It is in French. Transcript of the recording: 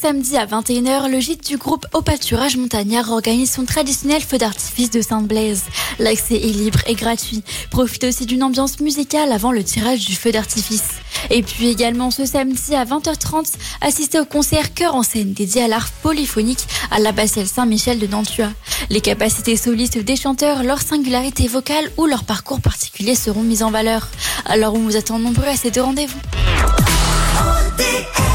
samedi à 21h, le gîte du groupe Au Pâturage Montagnard organise son traditionnel feu d'artifice de Sainte-Blaise. L'accès est libre et gratuit. Profitez aussi d'une ambiance musicale avant le tirage du feu d'artifice. Et puis également ce samedi à 20h30, assistez au concert Cœur en scène dédié à l'art polyphonique à l'abbatiale Saint-Michel de Nantua. Les capacités solistes des chanteurs, leur singularité vocale ou leur parcours particulier seront mises en valeur. Alors on vous attend nombreux à ces deux rendez-vous.